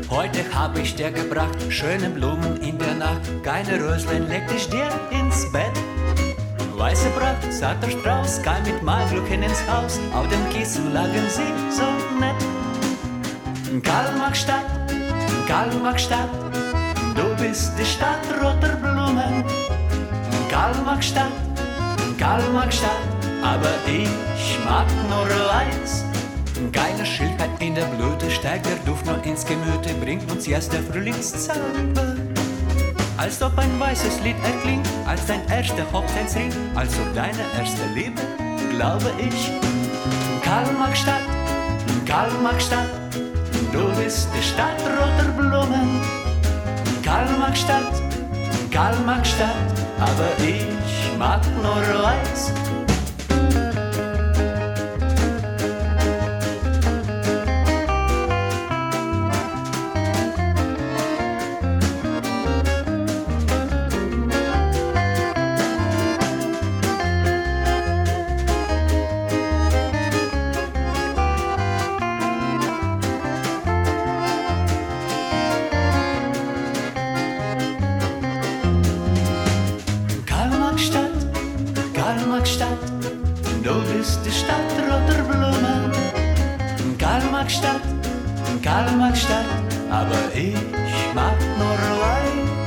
Heute hab ich dir gebracht schöne Blumen in der Nacht. Keine Röslein leg ich dir ins Bett. Weiße Pracht, zarter Strauß, kam mit Malglück ins Haus. Auf dem Kissen lagen sie so nett. Karl-Marx-Stadt, Karl-Marx-Stadt, du bist die Stadt roter Blumen. Karl-Marx-Stadt, Karl-Marx-Stadt, aber ich mag nur weiß. Keine Schildheit in der Blüte, steigt der Duft nur ins Gemüte, bringt uns erst der Frühlingszauber. Als ob ein weißes Lied erklingt, als dein erster Hochzeitsring, als ob deine erste Liebe, glaube ich. Karl-Marx-Stadt, Karl-Marx-Stadt, du bist die Stadt roter Blumen. Karl-Marx-Stadt, Karl-Marx-Stadt, aber ich mag nur weiß. Karl-Marx-Stadt, du bist die Stadt roter Blumen. Karl-Marx-Stadt, Karl-Marx-Stadt, aber ich mag nur weiß.